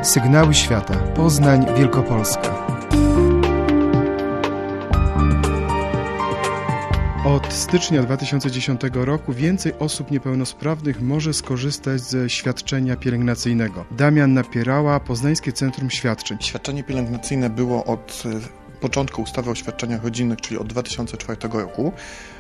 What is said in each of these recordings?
Sygnały Świata. Poznań, Wielkopolska. Od stycznia 2010 roku więcej osób niepełnosprawnych może skorzystać ze świadczenia pielęgnacyjnego. Damian Napierała, Poznańskie Centrum Świadczeń. Świadczenie pielęgnacyjne było od początku ustawy o świadczeniach rodzinnych, czyli od 2004 roku.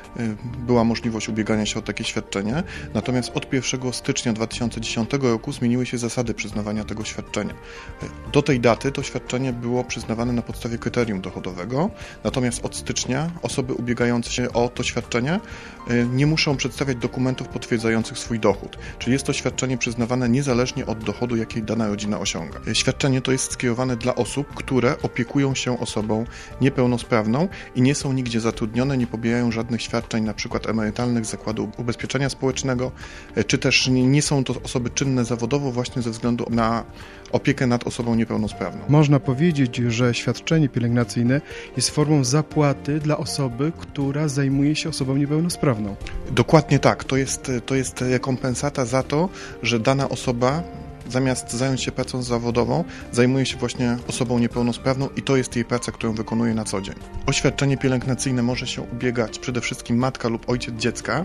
Była możliwość ubiegania się o takie świadczenie, natomiast od 1 stycznia 2010 roku zmieniły się zasady przyznawania tego świadczenia. Do tej daty to świadczenie było przyznawane na podstawie kryterium dochodowego, natomiast od stycznia osoby ubiegające się o to świadczenie nie muszą przedstawiać dokumentów potwierdzających swój dochód, czyli jest to świadczenie przyznawane niezależnie od dochodu, jaki dana rodzina osiąga. Świadczenie to jest skierowane dla osób, które opiekują się osobą niepełnosprawną i nie są nigdzie zatrudnione, nie pobierają żadnych świadczeń, na przykład emerytalnych z Zakładu Ubezpieczenia Społecznego, czy też nie są to osoby czynne zawodowo właśnie ze względu na opiekę nad osobą niepełnosprawną. Można powiedzieć, że świadczenie pielęgnacyjne jest formą zapłaty dla osoby, która zajmuje się osobą niepełnosprawną. Dokładnie tak. To jest rekompensata za to, że dana osoba zamiast zająć się pracą zawodową, zajmuje się właśnie osobą niepełnosprawną i to jest jej praca, którą wykonuje na co dzień. O świadczenie pielęgnacyjne może się ubiegać przede wszystkim matka lub ojciec dziecka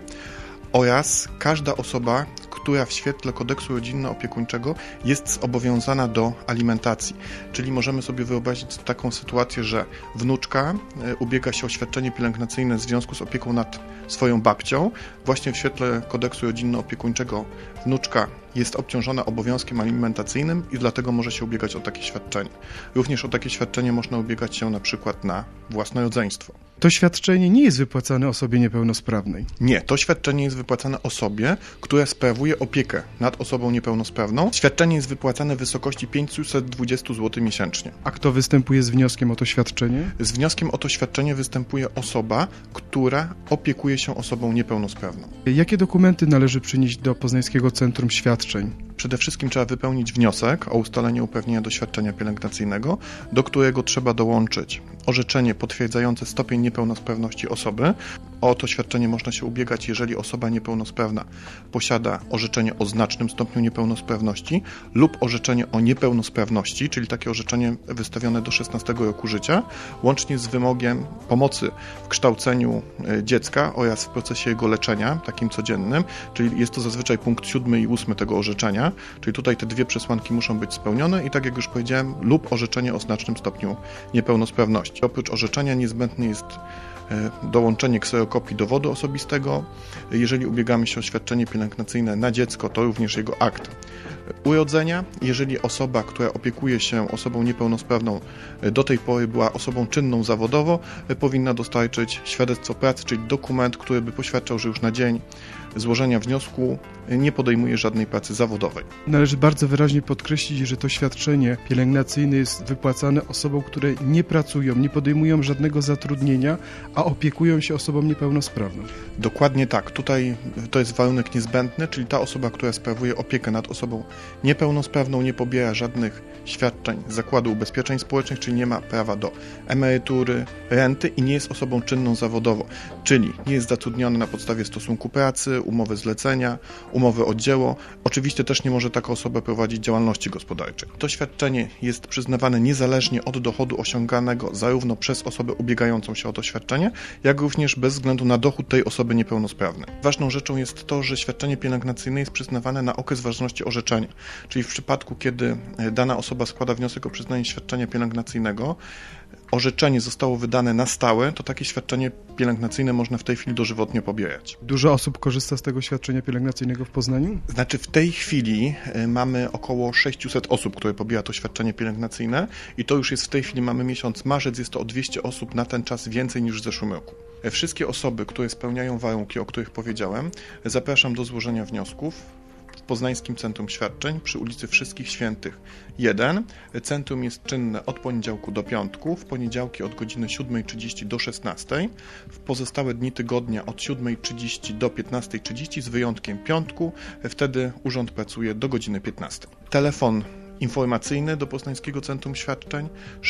oraz każda osoba, która w świetle kodeksu rodzinno-opiekuńczego jest zobowiązana do alimentacji. Czyli możemy sobie wyobrazić taką sytuację, że wnuczka ubiega się o świadczenie pielęgnacyjne w związku z opieką nad swoją babcią. Właśnie w świetle kodeksu rodzinno-opiekuńczego wnuczka jest obciążona obowiązkiem alimentacyjnym i dlatego może się ubiegać o takie świadczenie. Również o takie świadczenie można ubiegać się na przykład na własne rodzeństwo. To świadczenie nie jest wypłacane osobie niepełnosprawnej. Nie, to świadczenie jest wypłacane osobie, która sprawuje opiekę nad osobą niepełnosprawną. Świadczenie jest wypłacane w wysokości 520 zł miesięcznie. A kto występuje z wnioskiem o to świadczenie? Z wnioskiem o to świadczenie występuje osoba, która opiekuje się osobą niepełnosprawną. Jakie dokumenty należy przynieść do Poznańskiego Centrum Świadczeń? Przede wszystkim trzeba wypełnić wniosek o ustalenie uprawnienia do świadczenia pielęgnacyjnego, do którego trzeba dołączyć orzeczenie potwierdzające stopień niepełnosprawności osoby. O to świadczenie można się ubiegać, jeżeli osoba niepełnosprawna posiada orzeczenie o znacznym stopniu niepełnosprawności lub orzeczenie o niepełnosprawności, czyli takie orzeczenie wystawione do 16 roku życia, łącznie z wymogiem pomocy w kształceniu dziecka oraz w procesie jego leczenia, takim codziennym, czyli jest to zazwyczaj punkt 7 i 8 tego orzeczenia, czyli tutaj te dwie przesłanki muszą być spełnione i tak jak już powiedziałem, lub orzeczenie o znacznym stopniu niepełnosprawności. Oprócz orzeczenia niezbędny jest dołączenie kserokopii dowodu osobistego. Jeżeli ubiegamy się o świadczenie pielęgnacyjne na dziecko, to również jego akt urodzenia. Jeżeli osoba, która opiekuje się osobą niepełnosprawną do tej pory była osobą czynną zawodowo, powinna dostarczyć świadectwo pracy, czyli dokument, który by poświadczał, że już na dzień złożenia wniosku nie podejmuje żadnej pracy zawodowej. Należy bardzo wyraźnie podkreślić, że to świadczenie pielęgnacyjne jest wypłacane osobom, które nie pracują, nie podejmują żadnego zatrudnienia, a opiekują się osobą niepełnosprawną. Dokładnie tak. Tutaj to jest warunek niezbędny, czyli ta osoba, która sprawuje opiekę nad osobą niepełnosprawną, nie pobiera żadnych świadczeń z Zakładu Ubezpieczeń Społecznych, czyli nie ma prawa do emerytury, renty i nie jest osobą czynną zawodowo, czyli nie jest zatrudniona na podstawie stosunku pracy, umowy zlecenia, umowy o dzieło. Oczywiście też nie może taka osoba prowadzić działalności gospodarczej. To świadczenie jest przyznawane niezależnie od dochodu osiąganego zarówno przez osobę ubiegającą się o to świadczenie, jak również bez względu na dochód tej osoby niepełnosprawnej. Ważną rzeczą jest to, że świadczenie pielęgnacyjne jest przyznawane na okres ważności orzeczenia, czyli w przypadku, kiedy dana osoba składa wniosek o przyznanie świadczenia pielęgnacyjnego, orzeczenie zostało wydane na stałe, to takie świadczenie pielęgnacyjne można w tej chwili dożywotnie pobierać. Dużo osób korzysta z tego świadczenia pielęgnacyjnego w Poznaniu? Znaczy w tej chwili mamy około 600 osób, które pobiera to świadczenie pielęgnacyjne i to już jest w tej chwili, mamy miesiąc marzec, jest to o 200 osób na ten czas więcej niż w zeszłym roku. Wszystkie osoby, które spełniają warunki, o których powiedziałem, zapraszam do złożenia wniosków w Poznańskim Centrum Świadczeń przy ulicy Wszystkich Świętych 1. Centrum jest czynne od poniedziałku do piątku, w poniedziałki od godziny 7:30 do 16:00, w pozostałe dni tygodnia od 7:30 do 15:30 z wyjątkiem piątku, wtedy urząd pracuje do godziny 15:00. Telefon informacyjny do Poznańskiego Centrum Świadczeń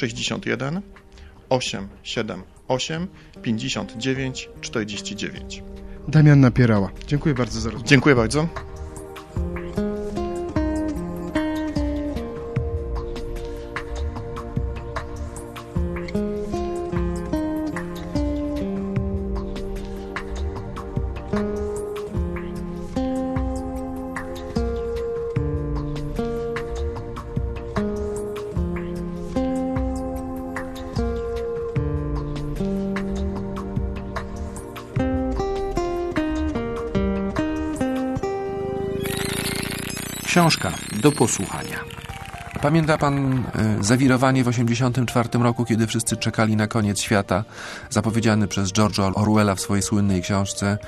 61 878 59 49. Damian Napierała. Dziękuję bardzo za rozmowę. Dziękuję bardzo. Książka do posłuchania. Pamięta pan zawirowanie w 1984 roku, kiedy wszyscy czekali na koniec świata, zapowiedziany przez George'a Orwella w swojej słynnej książce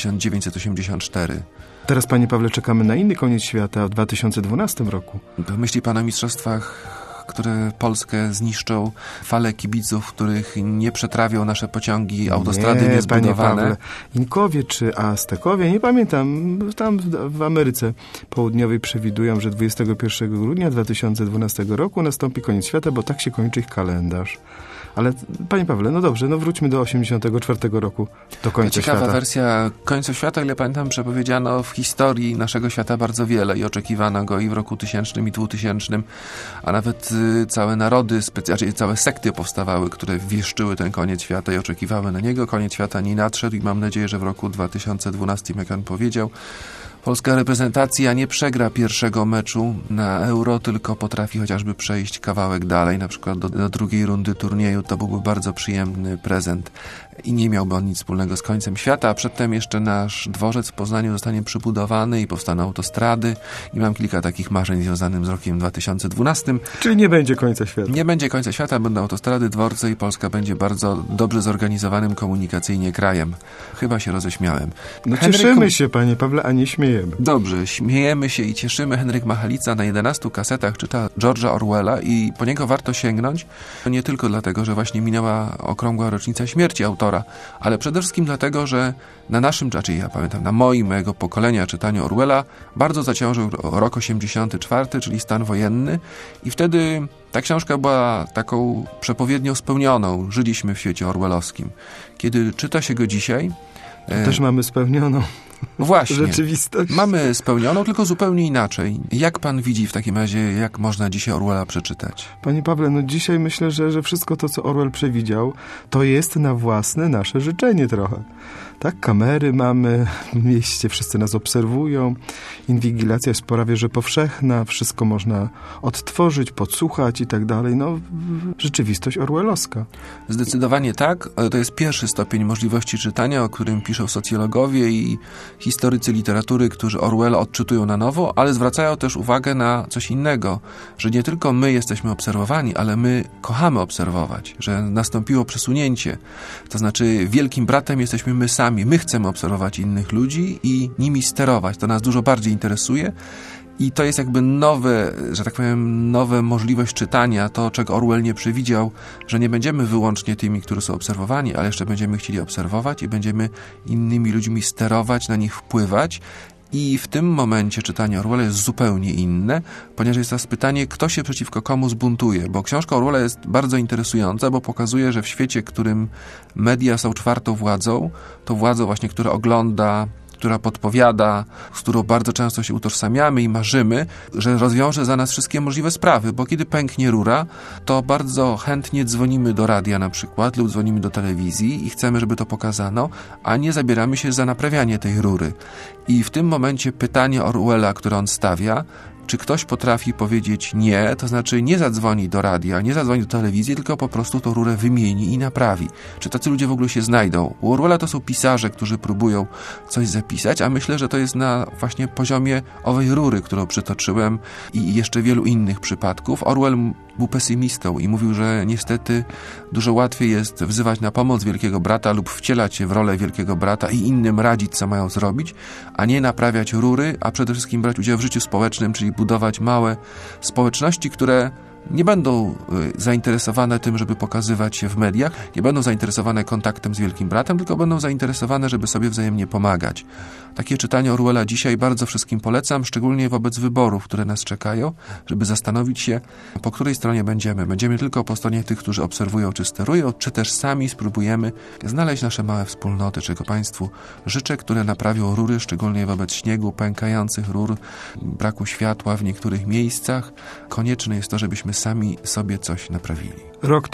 1984? Teraz, panie Pawle, czekamy na inny koniec świata w 2012 roku. Myśli pan o mistrzostwach, które Polskę zniszczą, fale kibiców, których nie przetrawią nasze pociągi, autostrady niezbudowane? Panie Pawle, Inkowie czy Aztekowie, nie pamiętam, tam w Ameryce Południowej przewidują, że 21 grudnia 2012 roku nastąpi koniec świata, bo tak się kończy ich kalendarz. Ale, panie Pawle, no dobrze, no wróćmy do 1984 roku, do końca świata. Ciekawa wersja końca świata, ile pamiętam, przepowiedziano w historii naszego świata bardzo wiele i oczekiwano go i w roku 1000 i 2000, a nawet całe narody, całe sekty powstawały, które wieszczyły ten koniec świata i oczekiwały na niego. Koniec świata nie nadszedł i mam nadzieję, że w roku 2012, jak pan powiedział, polska reprezentacja nie przegra pierwszego meczu na Euro, tylko potrafi chociażby przejść kawałek dalej, na przykład do drugiej rundy turnieju. To byłby bardzo przyjemny prezent i nie miałby on nic wspólnego z końcem świata, a przedtem jeszcze nasz dworzec w Poznaniu zostanie przybudowany i powstaną autostrady i mam kilka takich marzeń związanych z rokiem 2012. Czyli nie będzie końca świata. Nie będzie końca świata, będą autostrady, dworce i Polska będzie bardzo dobrze zorganizowanym komunikacyjnie krajem. Chyba się roześmiałem. No cieszymy się, panie Pawle, a nie śmiejemy. Dobrze, śmiejemy się i cieszymy. Henryk Machalica na 11 kasetach czyta George'a Orwella i po niego warto sięgnąć. Nie tylko dlatego, że właśnie minęła okrągła rocznica śmierci autora, ale przede wszystkim dlatego, że na naszym, ja pamiętam, na mojego pokolenia czytaniu Orwella bardzo zaciążył rok 84, czyli stan wojenny i wtedy ta książka była taką przepowiednią spełnioną. Żyliśmy w świecie orwellowskim. Kiedy czyta się go dzisiaj... To też mamy spełnioną. Właśnie. Rzeczywistość. Mamy spełnioną, tylko zupełnie inaczej. Jak pan widzi w takim razie, jak można dzisiaj Orwella przeczytać? Panie Pawle, no dzisiaj myślę, że wszystko to, co Orwell przewidział, to jest na własne nasze życzenie trochę. Tak, kamery mamy w mieście, wszyscy nas obserwują, inwigilacja jest prawie że powszechna, wszystko można odtworzyć, podsłuchać i tak dalej. No, rzeczywistość orwellowska. Zdecydowanie tak. To jest pierwszy stopień możliwości czytania, o którym piszą socjologowie i historycy literatury, którzy Orwella odczytują na nowo, ale zwracają też uwagę na coś innego, że nie tylko my jesteśmy obserwowani, ale my kochamy obserwować, że nastąpiło przesunięcie. To znaczy wielkim bratem jesteśmy my sami. My chcemy obserwować innych ludzi i nimi sterować. To nas dużo bardziej interesuje i to jest jakby nowe, że tak powiem, nowa możliwość czytania, to czego Orwell nie przewidział, że nie będziemy wyłącznie tymi, którzy są obserwowani, ale jeszcze będziemy chcieli obserwować i będziemy innymi ludźmi sterować, na nich wpływać. I w tym momencie czytanie Orwella jest zupełnie inne, ponieważ jest teraz pytanie, kto się przeciwko komu zbuntuje, bo książka Orwella jest bardzo interesująca, bo pokazuje, że w świecie, w którym media są czwartą władzą, to władzą właśnie, która ogląda, która podpowiada, z którą bardzo często się utożsamiamy i marzymy, że rozwiąże za nas wszystkie możliwe sprawy, bo kiedy pęknie rura, to bardzo chętnie dzwonimy do radia na przykład lub dzwonimy do telewizji i chcemy, żeby to pokazano, a nie zabieramy się za naprawianie tej rury. I w tym momencie pytanie Orwella, które on stawia, czy ktoś potrafi powiedzieć nie, to znaczy nie zadzwoni do radia, nie zadzwoni do telewizji, tylko po prostu tą rurę wymieni i naprawi. Czy tacy ludzie w ogóle się znajdą? U Orwella to są pisarze, którzy próbują coś zapisać, a myślę, że to jest na właśnie poziomie owej rury, którą przytoczyłem i jeszcze wielu innych przypadków. Orwell był pesymistą i mówił, że niestety dużo łatwiej jest wzywać na pomoc Wielkiego Brata lub wcielać się w rolę Wielkiego Brata i innym radzić, co mają zrobić, a nie naprawiać rury, a przede wszystkim brać udział w życiu społecznym, czyli budować małe społeczności, które nie będą zainteresowane tym, żeby pokazywać się w mediach, nie będą zainteresowane kontaktem z Wielkim Bratem, tylko będą zainteresowane, żeby sobie wzajemnie pomagać. Takie czytanie Orwella dzisiaj bardzo wszystkim polecam, szczególnie wobec wyborów, które nas czekają, żeby zastanowić się, po której stronie będziemy. Będziemy tylko po stronie tych, którzy obserwują czy sterują, czy też sami spróbujemy znaleźć nasze małe wspólnoty, czego Państwu życzę, które naprawią rury, szczególnie wobec śniegu, pękających rur, braku światła w niektórych miejscach. Konieczne jest to, żebyśmy sami sobie coś naprawili. Rok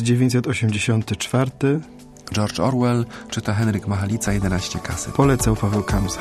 1984. George Orwell, czyta Henryk Machalica, 11 kaset. Polecał Paweł Kamza.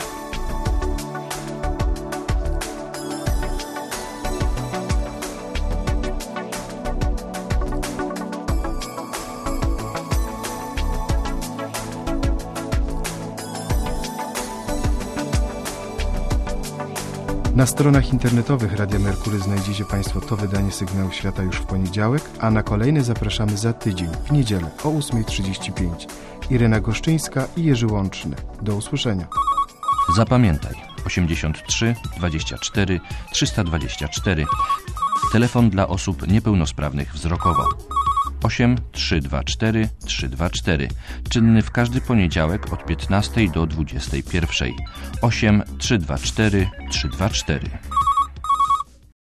Na stronach internetowych Radia Merkury znajdziecie Państwo to wydanie Sygnału Świata już w poniedziałek, a na kolejne zapraszamy za tydzień, w niedzielę o 8:35. Irena Goszczyńska i Jerzy Łączny. Do usłyszenia. Zapamiętaj 83 24 324. Telefon dla osób niepełnosprawnych wzrokowo. 8 324 324. Czynny w każdy poniedziałek od 15 do 21. 8 324 324.